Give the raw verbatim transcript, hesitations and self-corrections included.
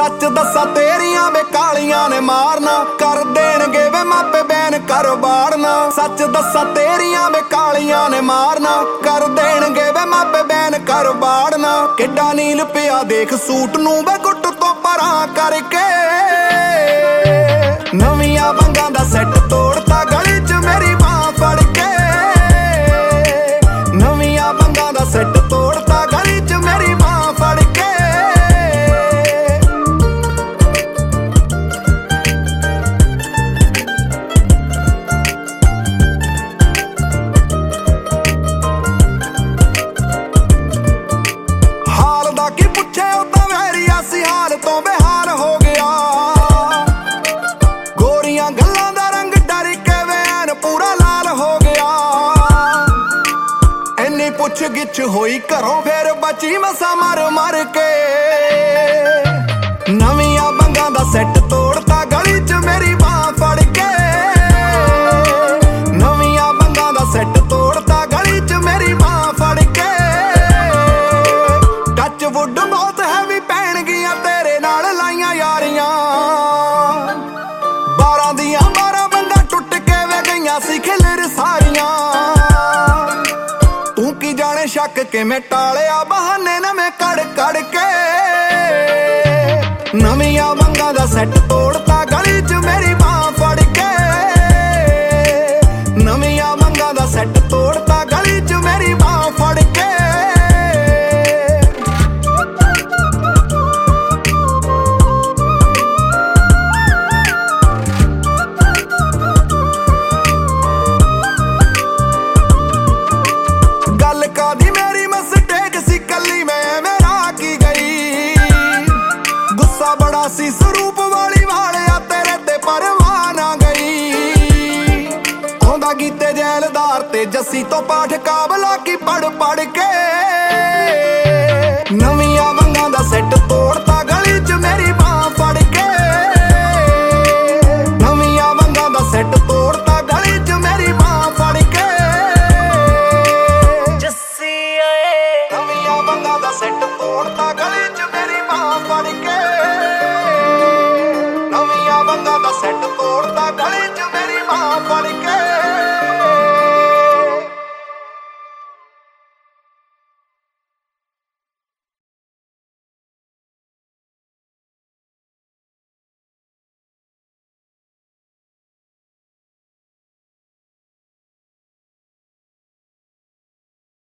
सच दसा तेरियां वे कालियां ने मारना, कर देणगे वे मापे बैन कर बाड़ना। सच दसा तेरियां वे कालियां ने मारना, कर देणगे वे मापे बैन कर बाड़ना। किड्डा नील पिया देख सूट नूं वे गुट तो परां करके, नवियां बंगां दा सैट तोड़ता गली च मेरी बां फड़ के। नवियां बंगां दा सैट तोड़ता गली च मेरी बां फड़ के। हाल दा की पुछे ओ तां वैरिया सी, हाल तो बेहाल हो गया। गोरियां गल्लां दा रंग डर के वैन पूरा लाल हो गया। इन्नी पुछ गिछ होई घरों फिर बची मसा मर मर के। नवियां बंगां दा सैट तोड़ता गली च मेरी बां फड़ के। नवियां बंगां दा सैट तोड़ता गली च मेरी बां फड़ के। टच वुड बहुत हैवी पैण गियां तेरे नाल लाइयां यारियां। बारां दियां बारां बंगां टुट के वे गईयां सी खिलर सारियां। तू की जाने शक के मैं टालिया बहाने न मैं कड़ कड़ के। नवियां बंगां दा सैट तोड़ता गली च मेरी बां फड़ के। नवियां बंगां दा सैट तोड़ता गली च मेरी बां फड़ के। गल कादी मेरी मिस्टेक सी कली मैं मेरा की गई। गुस्सा बड़ा सी स्वरूप वाली वालिया तेरे ते परवाह ना गई। आउंदा गीते जैलदार ते जस्सी तो पाठ काबला की पढ़ पढ़ के। नवियां बंगां दा सैट तोड़ता गली च मेरी बां फड़ के। नवियां बंगां दा सैट तोड़ता गली च मेरी बां फड़ के। नवियां बंगां दा सैट तोड़ता गली च मेरी बां फड़ के। नवियां बंगां दा सैट तोड़ता गली